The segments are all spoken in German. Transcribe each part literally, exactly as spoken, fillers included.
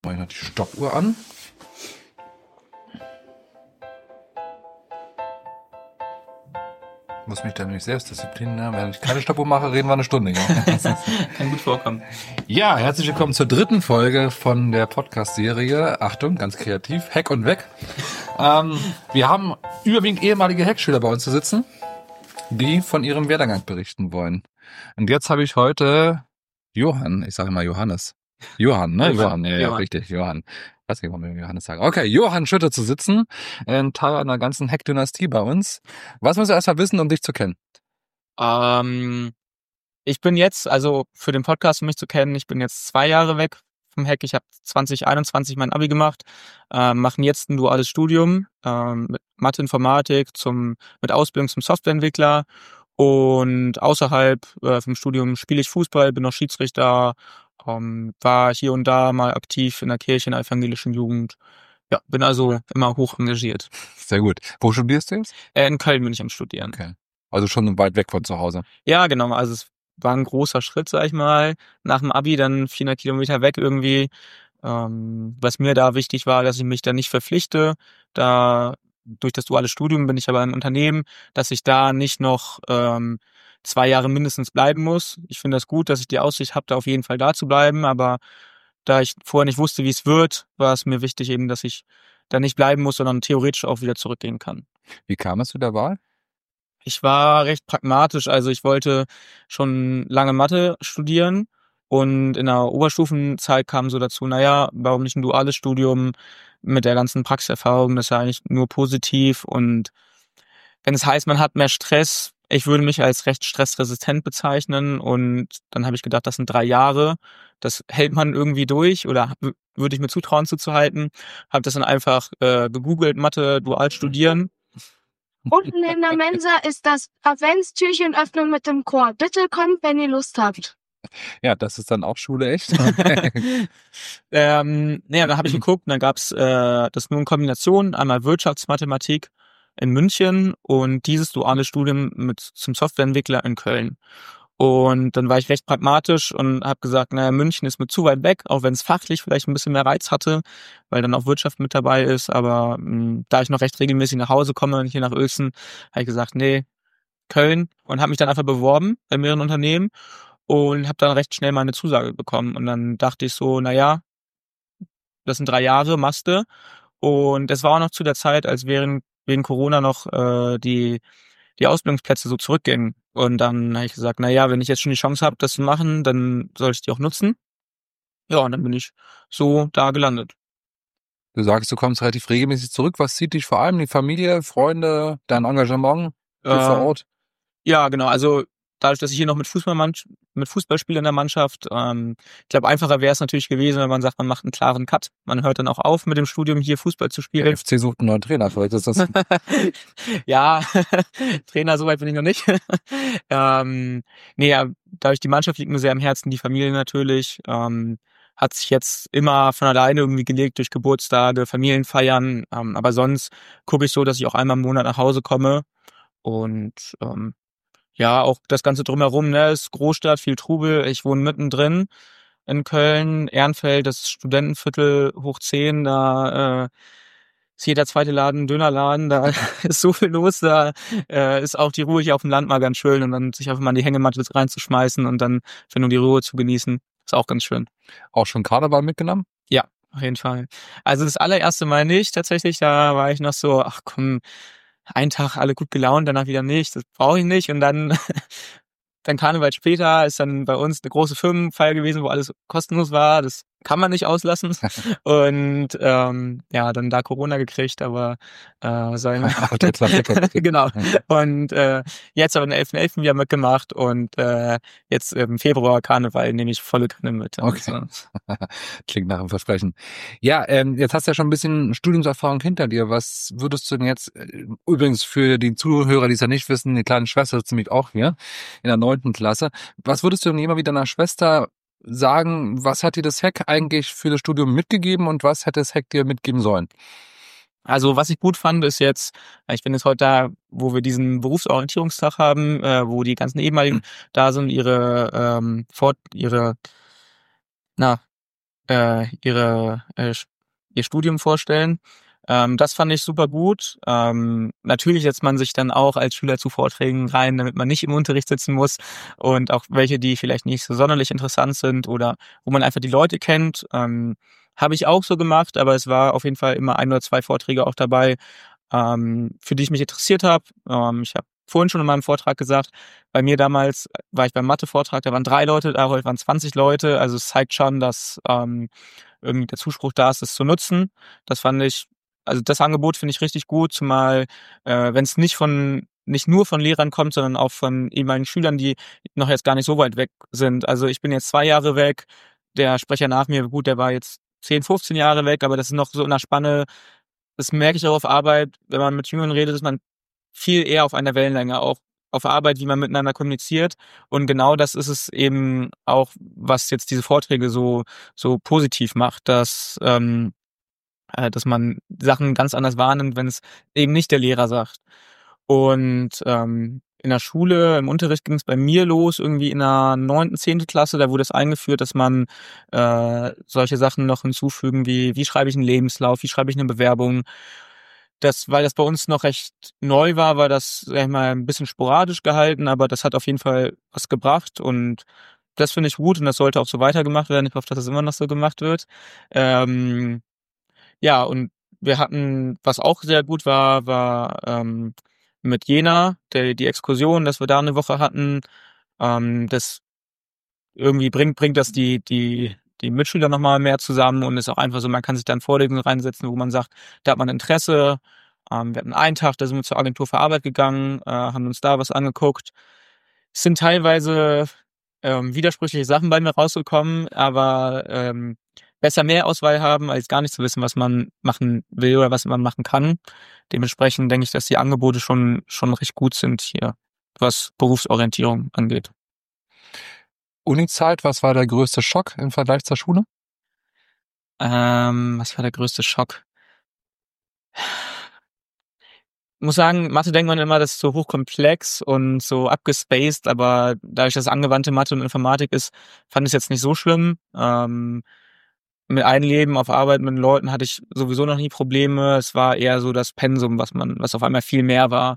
mache ich noch die Stoppuhr an. Muss mich da nämlich Selbstdisziplin, ne? Wenn ich keine Stoppuhr mache, reden wir eine Stunde. Ja? Kann gut vorkommen. Ja, herzlich willkommen zur dritten Folge von der Podcast-Serie. Achtung, ganz kreativ, Hack und Weg. ähm, wir haben überwiegend ehemalige Hackschüler bei uns zu sitzen, die von ihrem Werdegang berichten wollen. Und jetzt habe ich heute Johann, ich sage immer Johannes. Johann, ne? Johann, ja, ja, Johann. richtig, Johann. Ich weiß nicht, warum wir Johannes sagen. Okay, Johann Schütte zu sitzen, ein Teil einer ganzen Hack-Dynastie bei uns. Was musst du erst mal wissen, um dich zu kennen? Ähm, ich bin jetzt, also für den Podcast, um mich zu kennen, ich bin jetzt zwei Jahre weg vom Hack. Ich habe zwanzig einundzwanzig mein Abi gemacht, äh, mache jetzt ein duales Studium ähm, mit Mathe, Informatik, zum, mit Ausbildung zum Softwareentwickler. Und außerhalb äh, vom Studium spiele ich Fußball, bin noch Schiedsrichter, ähm, war hier und da mal aktiv in der Kirche, in der evangelischen Jugend. Ja, bin also immer hoch engagiert. Sehr gut. Wo studierst du jetzt? Äh, in Köln bin ich am Studieren. Okay. Also schon weit weg von zu Hause. Ja, genau. Also es war ein großer Schritt, sag ich mal. Nach dem Abi dann vierhundert Kilometer weg irgendwie. Ähm, was mir da wichtig war, dass ich mich da nicht verpflichte. Da durch das duale Studium bin ich aber im Unternehmen, dass ich da nicht noch ähm, zwei Jahre mindestens bleiben muss. Ich finde das gut, dass ich die Aussicht habe, da auf jeden Fall da zu bleiben. Aber da ich vorher nicht wusste, wie es wird, war es mir wichtig eben, dass ich da nicht bleiben muss, sondern theoretisch auch wieder zurückgehen kann. Wie kam es zu der Wahl? Ich war recht pragmatisch, also ich wollte schon lange Mathe studieren und in der Oberstufenzeit kam so dazu, naja, warum nicht ein duales Studium mit der ganzen Praxiserfahrung, das ist ja eigentlich nur positiv und wenn es heißt, man hat mehr Stress, ich würde mich als recht stressresistent bezeichnen und dann habe ich gedacht, das sind drei Jahre, das hält man irgendwie durch oder w- würde ich mir zutrauen zuzuhalten, habe das dann einfach äh, gegoogelt, Mathe, dual studieren. Unten in der Mensa ist das Adventstürchenöffnung mit dem Chor. Bitte kommt, wenn ihr Lust habt. Ja, das ist dann auch Schule, echt? ähm, naja, dann habe ich geguckt und dann gab's äh, das nur in Kombination, einmal Wirtschaftsmathematik in München und dieses duale Studium mit zum Softwareentwickler in Köln. Und dann war ich recht pragmatisch und habe gesagt, naja, München ist mir zu weit weg, auch wenn es fachlich vielleicht ein bisschen mehr Reiz hatte, weil dann auch Wirtschaft mit dabei ist. Aber mh, da ich noch recht regelmäßig nach Hause komme und hier nach Uelzen, habe ich gesagt, nee, Köln und habe mich dann einfach beworben bei mehreren Unternehmen und habe dann recht schnell meine Zusage bekommen. Und dann dachte ich so, naja, das sind drei Jahre, machste. Und es war auch noch zu der Zeit, als während wegen Corona noch äh, die die Ausbildungsplätze so zurückgingen. Und dann habe ich gesagt, na ja, wenn ich jetzt schon die Chance habe, das zu machen, dann soll ich die auch nutzen. Ja, und dann bin ich so da gelandet. Du sagst, du kommst relativ regelmäßig zurück. Was zieht dich vor allem? Die Familie, Freunde, dein Engagement hier Äh, vor Ort? Ja, genau. Also dadurch, dass ich hier noch mit Fußball mit Fußball spiele in der Mannschaft, ähm, ich glaube, einfacher wäre es natürlich gewesen, wenn man sagt, man macht einen klaren Cut. Man hört dann auch auf mit dem Studium, hier Fußball zu Der spielen. F C sucht einen neuen Trainer, vielleicht ist das... Ja, Trainer, soweit bin ich noch nicht. ähm, nee, ja, dadurch die Mannschaft liegt mir sehr am Herzen, die Familie natürlich. Ähm, hat sich jetzt immer von alleine irgendwie gelegt durch Geburtstage, Familienfeiern. Ähm, aber sonst gucke ich so, dass ich auch einmal im Monat nach Hause komme. Und ähm, ja, auch das Ganze drumherum, ne, ist Großstadt, viel Trubel. Ich wohne mittendrin in Köln, Ehrenfeld, das Studentenviertel hoch zehn, da äh, ist jeder zweite Laden ein Dönerladen, da ist so viel los, da äh, ist auch die Ruhe hier auf dem Land mal ganz schön und dann sich einfach mal in die Hängematte reinzuschmeißen und dann für nur die Ruhe zu genießen, ist auch ganz schön. Auch schon Karneval mitgenommen? Ja, auf jeden Fall. Also das allererste Mal nicht, tatsächlich, da war ich noch so, ach komm, einen Tag alle gut gelaunt, danach wieder nicht, das brauche ich nicht und dann dann Karneval später ist dann bei uns eine große Firmenfeier gewesen, wo alles kostenlos war. Das kann man nicht auslassen. Und ähm, ja, dann da Corona gekriegt, aber äh, sagen wir genau. Und äh, jetzt aber den elften elften wieder mitgemacht und äh, jetzt im Februar Karneval nehme ich volle Kanne mit. Okay. Also. Klingt nach einem Versprechen. Ja, ähm, jetzt hast du ja schon ein bisschen Studiumserfahrung hinter dir. Was würdest du denn jetzt, äh, übrigens für die Zuhörer, die es ja nicht wissen, die kleine Schwester ist nämlich auch hier in der neunten Klasse. Was würdest du denn immer wieder deiner Schwester sagen, was hat dir das Hack eigentlich für das Studium mitgegeben und was hätte das Hack dir mitgeben sollen? Also was ich gut fand, ist jetzt, ich bin jetzt heute da, wo wir diesen Berufsorientierungstag haben, äh, wo die ganzen ehemaligen da sind, ihre ähm, fort, ihre, na, äh, ihre äh, ihr Studium vorstellen. Ähm, das fand ich super gut. Ähm, natürlich setzt man sich dann auch als Schüler zu Vorträgen rein, damit man nicht im Unterricht sitzen muss, und auch welche, die vielleicht nicht so sonderlich interessant sind oder wo man einfach die Leute kennt. Ähm, habe ich auch so gemacht, aber es war auf jeden Fall immer ein oder zwei Vorträge auch dabei, ähm, für die ich mich interessiert habe. Ähm, ich habe vorhin schon in meinem Vortrag gesagt, bei mir damals war ich beim Mathe-Vortrag, da waren drei Leute, da heute waren zwanzig Leute. Also es zeigt schon, dass ähm, irgendwie der Zuspruch da ist, es zu nutzen. Das fand ich, also das Angebot finde ich richtig gut, zumal äh, wenn es nicht von nicht nur von Lehrern kommt, sondern auch von ehemaligen Schülern, die noch jetzt gar nicht so weit weg sind. Also ich bin jetzt zwei Jahre weg, der Sprecher nach mir, gut, der war jetzt zehn, fünfzehn Jahre weg, aber das ist noch so in der Spanne. Das merke ich auch auf Arbeit, wenn man mit Jüngeren redet, ist man viel eher auf einer Wellenlänge, auch auf Arbeit, wie man miteinander kommuniziert. Und genau das ist es eben auch, was jetzt diese Vorträge so so positiv macht, dass ähm, äh, dass man Sachen ganz anders wahrnimmt, wenn es eben nicht der Lehrer sagt. Und ähm, in der Schule, im Unterricht ging es bei mir los, irgendwie in der neunten, zehnten Klasse, da wurde es eingeführt, dass man äh, solche Sachen noch hinzufügen wie, wie schreibe ich einen Lebenslauf, wie schreibe ich eine Bewerbung. Das, weil das bei uns noch recht neu war, war das, sag ich mal, ein bisschen sporadisch gehalten, aber das hat auf jeden Fall was gebracht, und das finde ich gut, und das sollte auch so weitergemacht werden. Ich hoffe, dass das immer noch so gemacht wird. Ähm, ja, und wir hatten, was auch sehr gut war, war ähm, mit Jena, der, die Exkursion, dass wir da eine Woche hatten. Ähm, das irgendwie bringt bringt das die die die Mitschüler nochmal mehr zusammen, und ist auch einfach so, man kann sich dann Vorlesungen reinsetzen, wo man sagt, da hat man Interesse. Ähm, wir hatten einen Tag, da sind wir zur Agentur für Arbeit gegangen, äh, haben uns da was angeguckt. Es sind teilweise ähm, widersprüchliche Sachen bei mir rausgekommen, aber ähm, besser mehr Auswahl haben, als gar nicht zu wissen, was man machen will oder was man machen kann. Dementsprechend denke ich, dass die Angebote schon schon recht gut sind hier, was Berufsorientierung angeht. Uni-Zeit, was war der größte Schock im Vergleich zur Schule? Ähm, was war der größte Schock? Ich muss sagen, Mathe denkt man immer, das ist so hochkomplex und so abgespaced, aber dadurch, dass es angewandte Mathe und Informatik ist, fand ich es jetzt nicht so schlimm. Ähm, mit Einleben auf Arbeit mit den Leuten hatte ich sowieso noch nie Probleme. Es war eher so das Pensum, was man, was auf einmal viel mehr war.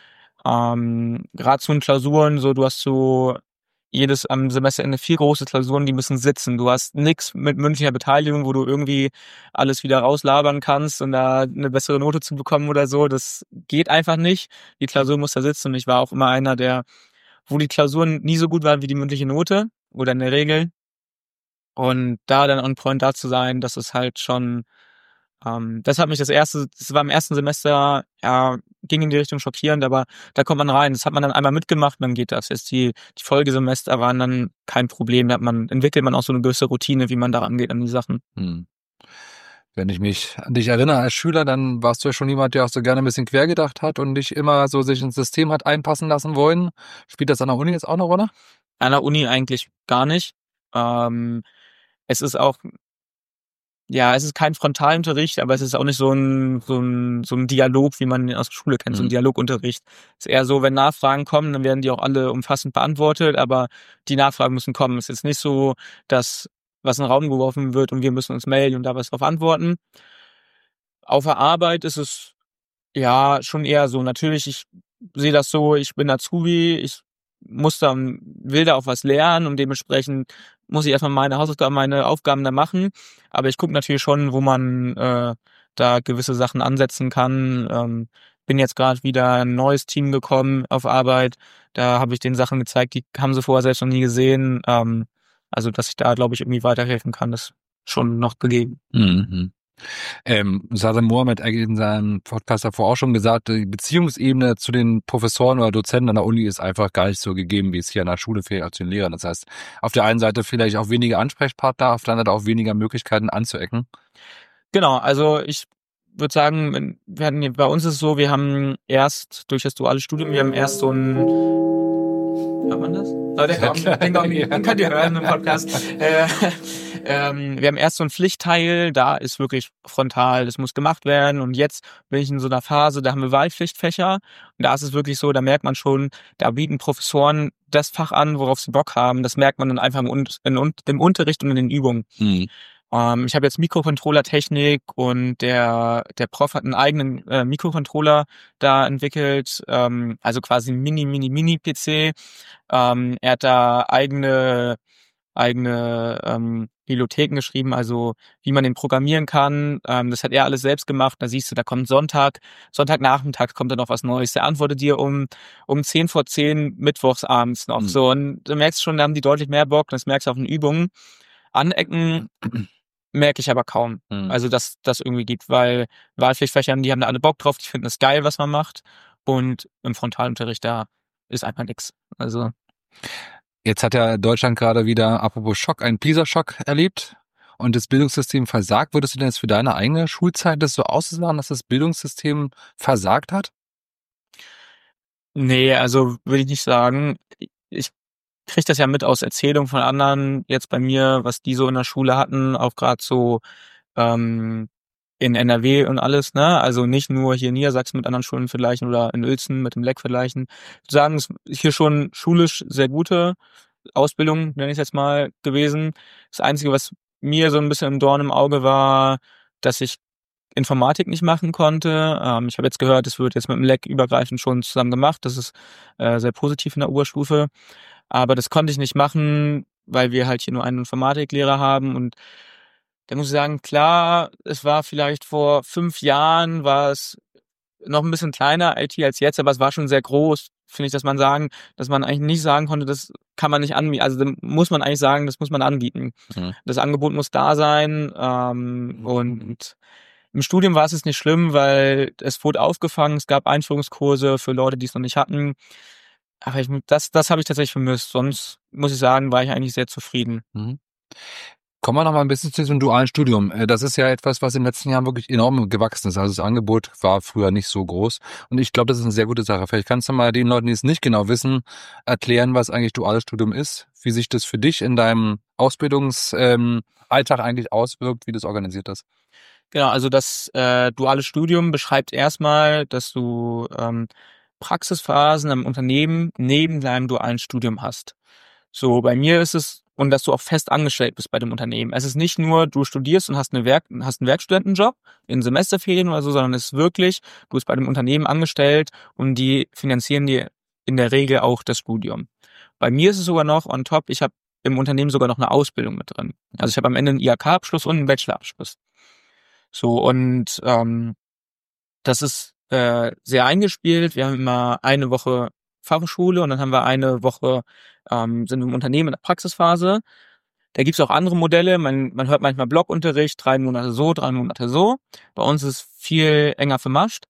Ähm, gerade zu den Klausuren, so du hast so jedes am Semesterende vier große Klausuren, die müssen sitzen. Du hast nix mit mündlicher Beteiligung, wo du irgendwie alles wieder rauslabern kannst und da eine bessere Note zu bekommen oder so. Das geht einfach nicht. Die Klausur muss da sitzen, und ich war auch immer einer, der, wo die Klausuren nie so gut waren wie die mündliche Note oder in der Regel. Und da dann on point da zu sein, das ist halt schon, ähm, das hat mich das erste, das war im ersten Semester, ja, ging in die Richtung schockierend, aber da kommt man rein. Das hat man dann einmal mitgemacht, dann geht das. Jetzt die, die Folgesemester waren dann kein Problem. Da hat man, entwickelt man auch so eine gewisse Routine, wie man da rangeht an die Sachen. Hm. Wenn ich mich an dich erinnere als Schüler, dann warst du ja schon jemand, der auch so gerne ein bisschen quer gedacht hat und nicht immer so sich ins System hat einpassen lassen wollen. Spielt das an der Uni jetzt auch eine Rolle? An der Uni eigentlich gar nicht. Ähm, es ist auch, ja, es ist kein Frontalunterricht, aber es ist auch nicht so ein, so ein, so ein Dialog, wie man ihn aus der Schule kennt, so ein Mhm. Dialogunterricht. Es ist eher so, wenn Nachfragen kommen, dann werden die auch alle umfassend beantwortet, aber die Nachfragen müssen kommen. Es ist jetzt nicht so, dass was in den Raum geworfen wird und wir müssen uns melden und da was drauf antworten. Auf der Arbeit ist es ja schon eher so. Natürlich, ich sehe das so, ich bin Azubi, ich muss da, will da auch was lernen, und dementsprechend muss ich erstmal meine Hausaufgaben, meine Aufgaben da machen. Aber ich gucke natürlich schon, wo man äh, da gewisse Sachen ansetzen kann. Ähm, bin jetzt gerade wieder ein neues Team gekommen auf Arbeit. Da habe ich den Sachen gezeigt, die haben sie vorher selbst noch nie gesehen. Ähm, also, dass ich da, glaube ich, irgendwie weiterhelfen kann, ist schon noch gegeben. Mhm. Ähm, Saddam Mohammed hat in seinem Podcast davor auch schon gesagt, die Beziehungsebene zu den Professoren oder Dozenten an der Uni ist einfach gar nicht so gegeben, wie es hier an der Schule fehlt, als zu den Lehrern. Das heißt, auf der einen Seite vielleicht auch weniger Ansprechpartner, auf der anderen Seite auch weniger Möglichkeiten anzuecken. Genau, also ich würde sagen, wir hatten, bei uns ist es so, wir haben erst durch das duale Studium, wir haben erst so ein, hört man das? Oh, der kommt, den, kommt, den könnt ihr hören im Podcast. äh, ähm, wir haben erst so einen Pflichtteil, da ist wirklich frontal, das muss gemacht werden, und jetzt bin ich in so einer Phase, da haben wir Wahlpflichtfächer, und da ist es wirklich so, da merkt man schon, da bieten Professoren das Fach an, worauf sie Bock haben, das merkt man dann einfach im, Un- in, im Unterricht und in den Übungen. Mhm. Ähm, ich habe jetzt Mikrocontroller-Technik und der der Prof hat einen eigenen äh, Mikrocontroller da entwickelt, ähm, also quasi ein Mini, Mini, Mini-P C. Ähm, er hat da eigene eigene ähm, Bibliotheken geschrieben, also wie man den programmieren kann. Ähm, das hat er alles selbst gemacht. Da siehst du, da kommt Sonntag, Sonntagnachmittag kommt da noch was Neues. Der antwortet dir um um zehn vor zehn mittwochs abends noch. Mhm. So, und du merkst schon, da haben die deutlich mehr Bock. Das merkst du auf den Übungen. Anecken merke ich aber kaum. Mhm. Also, dass das irgendwie geht, weil Wahlpflichtfächern, die haben da alle Bock drauf, die finden es geil, was man macht. Und im Frontalunterricht, da ist einfach nix. Also, Jetzt hat ja Deutschland gerade wieder, apropos Schock, einen PISA-Schock erlebt und das Bildungssystem versagt. Würdest du denn jetzt für deine eigene Schulzeit das so aussagen, dass das Bildungssystem versagt hat? nee, also würde ich nicht sagen. Ich kriege das ja mit aus Erzählungen von anderen, jetzt bei mir, was die so in der Schule hatten, auch gerade so ähm, in N R W und alles, ne? Also nicht nur hier in Niedersachsen mit anderen Schulen vergleichen oder in Uelzen mit dem Leck vergleichen. Ich würde sagen, es ist hier schon schulisch sehr gute Ausbildung, nenne ich es jetzt mal, gewesen. Das Einzige, was mir so ein bisschen im Dorn im Auge war, dass ich Informatik nicht machen konnte. Ähm, ich habe jetzt gehört, es wird jetzt mit dem Leck übergreifend schon zusammen gemacht. Das ist äh, sehr positiv in der Oberstufe. Aber das konnte ich nicht machen, weil wir halt hier nur einen Informatiklehrer haben. Und da muss ich sagen, klar, es war vielleicht vor fünf Jahren, war es noch ein bisschen kleiner I T als jetzt, aber es war schon sehr groß, finde ich, dass man sagen, dass man eigentlich nicht sagen konnte, das kann man nicht anbieten. Also dann muss man eigentlich sagen, das muss man anbieten. Mhm. Das Angebot muss da sein. Ähm, und im Studium war es jetzt nicht schlimm, weil es wurde aufgefangen, es gab Einführungskurse für Leute, die es noch nicht hatten. Aber ich, das, das habe ich tatsächlich vermisst. Sonst muss ich sagen, war ich eigentlich sehr zufrieden. Mhm. Kommen wir noch mal ein bisschen zu diesem dualen Studium. Äh, Das ist ja etwas, was in den letzten Jahren wirklich enorm gewachsen ist. Also das Angebot war früher nicht so groß. Und ich glaube, das ist eine sehr gute Sache. Vielleicht kannst du mal den Leuten, die es nicht genau wissen, erklären, was eigentlich duales Studium ist, wie sich das für dich in deinem Ausbildungsalltag eigentlich auswirkt, wie das organisiert ist. Genau, also das äh, duale Studium beschreibt erstmal, dass du ähm, Praxisphasen im Unternehmen neben deinem dualen Studium hast. So, bei mir ist es, und dass du auch fest angestellt bist bei dem Unternehmen. Es ist nicht nur, du studierst und hast, eine Werk, hast einen Werkstudentenjob in Semesterferien oder so, sondern es ist wirklich, du bist bei dem Unternehmen angestellt und die finanzieren dir in der Regel auch das Studium. Bei mir ist es sogar noch on top, ich habe im Unternehmen sogar noch eine Ausbildung mit drin. Also ich habe am Ende einen I H K-Abschluss und einen Bachelorabschluss. So, und ähm, das ist äh, sehr eingespielt. Wir haben immer eine Woche Fachhochschule und dann haben wir eine Woche, ähm, sind wir im Unternehmen in der Praxisphase. Da gibt's auch andere Modelle. Man, man hört manchmal Blockunterricht, drei Monate so, drei Monate so. Bei uns ist es viel enger vermascht.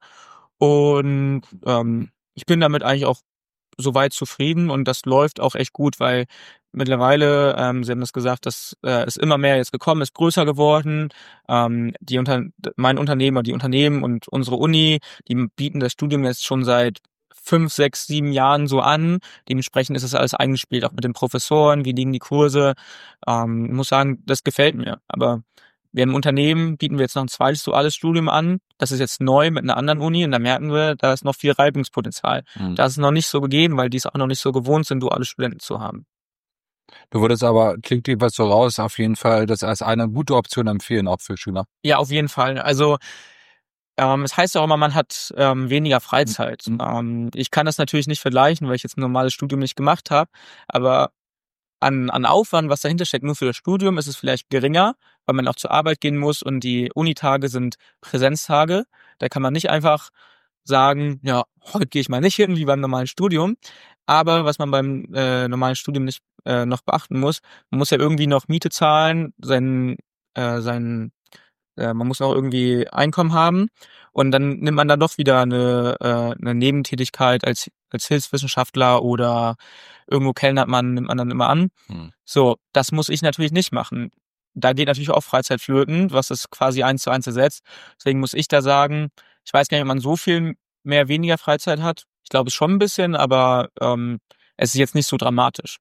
Und ähm, ich bin damit eigentlich auch soweit zufrieden und das läuft auch echt gut, weil mittlerweile, ähm, Sie haben das gesagt, dass äh, es immer mehr jetzt gekommen ist, größer geworden. Ähm, die unter, mein Unternehmen und die Unternehmen und unsere Uni, die bieten das Studium jetzt schon seit fünf, sechs, sieben Jahren so an. Dementsprechend ist das alles eingespielt, auch mit den Professoren, wie liegen die Kurse. Ähm, ich muss sagen, das gefällt mir. Aber wir im Unternehmen bieten wir jetzt noch ein zweites duales Studium an. Das ist jetzt neu mit einer anderen Uni und da merken wir, da ist noch viel Reibungspotenzial. Mhm. Das ist noch nicht so gegeben, weil die es auch noch nicht so gewohnt sind, duale Studenten zu haben. Du würdest aber, klingt dir was so raus, auf jeden Fall das als eine gute Option empfehlen, auch für Schüler. Ja, auf jeden Fall. Also ähm, es heißt ja auch immer, man hat ähm, weniger Freizeit. Mhm. Ähm, ich kann das natürlich nicht vergleichen, weil ich jetzt ein normales Studium nicht gemacht habe, aber an, an Aufwand, was dahinter steckt, nur für das Studium, ist es vielleicht geringer, weil man auch zur Arbeit gehen muss und die Unitage sind Präsenztage. Da kann man nicht einfach sagen, ja, heute gehe ich mal nicht hin, wie beim normalen Studium. Aber was man beim äh, normalen Studium nicht äh, noch beachten muss, man muss ja irgendwie noch Miete zahlen, sein, äh, sein, äh, man muss auch irgendwie Einkommen haben. Und dann nimmt man dann doch wieder eine, äh, eine Nebentätigkeit als, als Hilfswissenschaftler oder irgendwo kellnert man, nimmt man dann immer an. Hm. So, das muss ich natürlich nicht machen. Da geht natürlich auch Freizeit flöten, was es quasi eins zu eins ersetzt. Deswegen muss ich da sagen, ich weiß gar nicht, ob man so viel mehr weniger Freizeit hat. Ich glaube es schon ein bisschen, aber ähm, es ist jetzt nicht so dramatisch.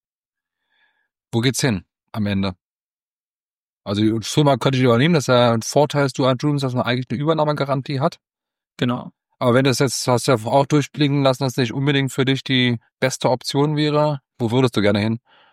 Wo geht's hin am Ende? Also die Firma könnte ich übernehmen, dass er ein Vorteil ist, dualen Studiums, dass man eigentlich eine Übernahmegarantie hat. Genau. Aber wenn das jetzt, hast du ja auch durchblicken lassen, dass das nicht unbedingt für dich die beste Option wäre, wo würdest du gerne hin?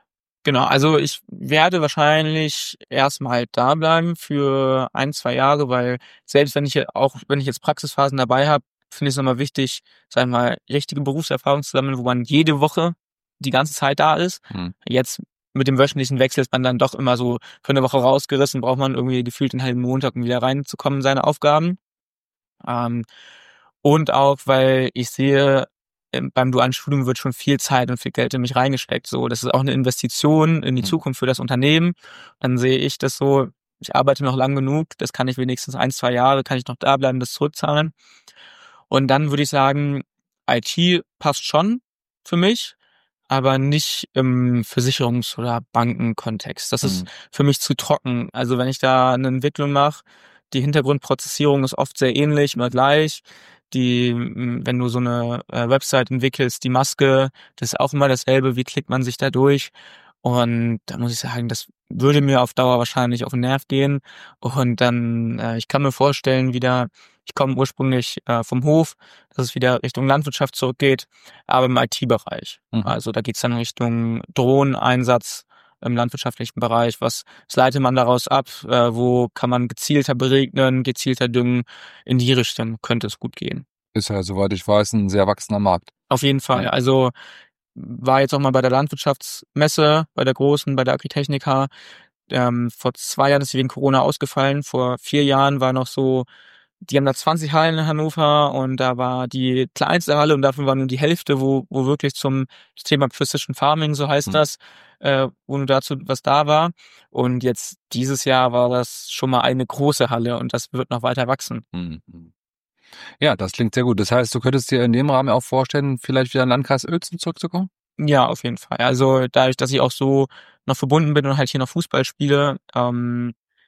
Genau, also ich werde wahrscheinlich erstmal da bleiben für ein, zwei Jahre, weil selbst wenn ich ja auch, wenn ich jetzt Praxisphasen dabei habe, finde ich es nochmal wichtig, sagen wir mal, richtige Berufserfahrung zu sammeln, wo man jede Woche die ganze Zeit da ist. Hm. Jetzt mit dem wöchentlichen Wechsel ist man dann doch immer so für eine Woche rausgerissen, braucht man irgendwie gefühlt einen halben Montag, um wieder reinzukommen in seine Aufgaben. Ähm, und auch, weil ich sehe, ähm, beim dualen Studium wird schon viel Zeit und viel Geld in mich reingesteckt. So, das ist auch eine Investition in die Mhm. Zukunft für das Unternehmen. Dann sehe ich das so, ich arbeite noch lang genug, das kann ich wenigstens ein, zwei Jahre, kann ich noch da bleiben, das zurückzahlen. Und dann würde ich sagen, I T passt schon für mich, aber nicht im Versicherungs- oder Bankenkontext. Das ist Mhm. für mich zu trocken. Also wenn ich da eine Entwicklung mache, die Hintergrundprozessierung ist oft sehr ähnlich oder gleich. Die, m, wenn du so eine äh, Website entwickelst, die Maske, das ist auch immer dasselbe. Wie klickt man sich da durch? Und da muss ich sagen, das würde mir auf Dauer wahrscheinlich auf den Nerv gehen. Und dann, äh, ich kann mir vorstellen, wieder, ich komme ursprünglich äh, vom Hof, dass es wieder Richtung Landwirtschaft zurückgeht, aber im I T-Bereich. Mhm. Also da geht's dann Richtung Drohneneinsatz im landwirtschaftlichen Bereich. Was, was leitet man daraus ab? Äh, wo kann man gezielter beregnen, gezielter düngen? In die Richtung könnte es gut gehen. Ist ja, soweit ich weiß, ein sehr wachsender Markt. Auf jeden Fall. Also war jetzt auch mal bei der Landwirtschaftsmesse, bei der großen, bei der Agritechnica. Ähm, vor zwei Jahren ist sie wegen Corona ausgefallen. Vor vier Jahren war noch so, die haben da zwanzig Hallen in Hannover und da war die kleinste Halle und davon war nur die Hälfte, wo wo wirklich zum Thema Precision Farming, so heißt Hm. das, äh, wo nur dazu was da war. Und jetzt dieses Jahr war das schon mal eine große Halle und das wird noch weiter wachsen. Mhm. Ja, das klingt sehr gut. Das heißt, du könntest dir in dem Rahmen auch vorstellen, vielleicht wieder in den Landkreis Uelzen zurückzukommen? Ja, auf jeden Fall. Also dadurch, dass ich auch so noch verbunden bin und halt hier noch Fußball spiele, ähm,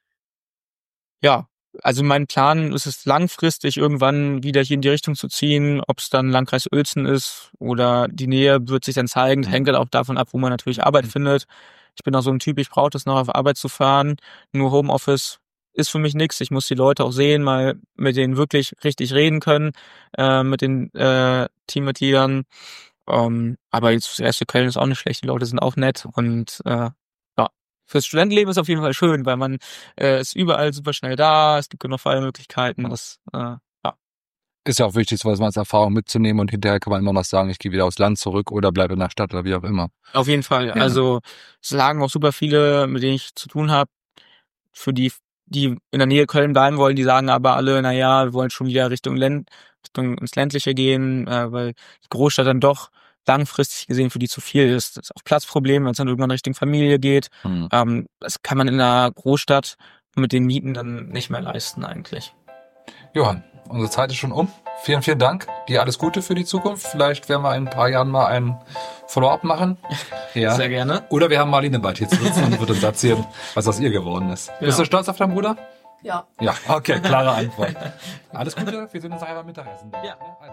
ja, also mein Plan ist es langfristig irgendwann wieder hier in die Richtung zu ziehen, ob es dann Landkreis Uelzen ist oder die Nähe wird sich dann zeigen. Das Mhm. hängt halt auch davon ab, wo man natürlich Arbeit Mhm. findet. Ich bin auch so ein Typ, ich brauche das noch auf Arbeit zu fahren. Nur Homeoffice ist für mich nichts. Ich muss die Leute auch sehen, mal mit denen wirklich richtig reden können, äh, mit den äh, Teammitgliedern. Ähm, aber jetzt das erste Köln ist auch nicht schlecht. Die Leute sind auch nett und äh, ja, fürs Studentenleben ist auf jeden Fall schön, weil man äh, ist überall super schnell da. Es gibt genug Freimöglichkeiten. Das äh, ja, Ist ja auch wichtig, sowas mal als Erfahrung mitzunehmen und hinterher kann man immer noch sagen, ich gehe wieder aufs Land zurück oder bleibe in der Stadt oder wie auch immer. auf jeden Fall. Ja. Also es sagen auch super viele, mit denen ich zu tun habe, für die die in der Nähe Köln bleiben wollen, die sagen aber alle, na ja, wir wollen schon wieder Richtung Länd Richtung ins Ländliche gehen, äh, weil die Großstadt dann doch langfristig gesehen für die zu viel ist. Das ist auch Platzproblem, wenn es dann irgendwann Richtung Familie geht. Hm. Ähm, das kann man in einer Großstadt mit den Mieten dann nicht mehr leisten eigentlich. Johann, unsere Zeit ist schon um. Vielen, vielen Dank. Dir alles Gute für die Zukunft. Vielleicht werden wir in ein paar Jahren mal ein Follow-up machen. Ja. Sehr gerne. Oder wir haben Marlene bald hier zu sitzen und wird uns erzählen, was aus ihr geworden ist. Genau. Bist du stolz auf deinen Bruder? Ja. Ja, okay, klare Antwort. Alles Gute, wir sehen uns nachher beim Mittagessen. Ja. Also.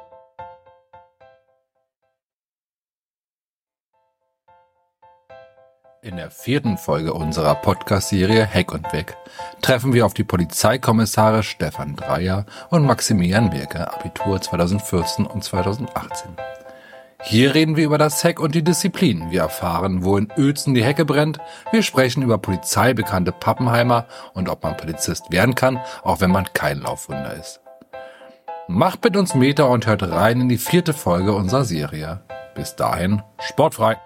In der vierten Folge unserer Podcast-Serie Heck und Weg treffen wir auf die Polizeikommissare Stefan Dreier und Maximilian Birke, Abitur zweitausendvierzehn und zweitausendachtzehn. Hier reden wir über das Heck und die Disziplin. Wir erfahren, wo in Uelzen die Hecke brennt. Wir sprechen über polizeibekannte Pappenheimer und ob man Polizist werden kann, auch wenn man kein Laufwunder ist. Macht mit uns Meter und hört rein in die vierte Folge unserer Serie. Bis dahin, sportfrei!